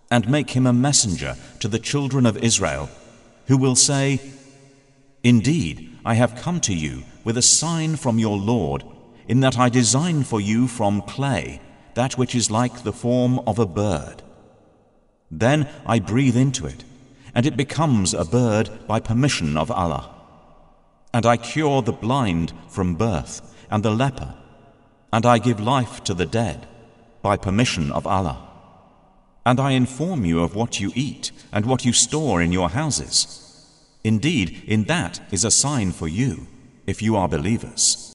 and make him a messenger to the children of Israel, who will say, Indeed, I have come to you with a sign from your Lord, in that I design for you from clay that which is like the form of a bird. Then I breathe into it, and it becomes a bird by permission of Allah. And I cure the blind from birth and the leper, and I give life to the dead by permission of Allah. And I inform you of what you eat and what you store in your houses. Indeed, in that is a sign for you, if you are believers.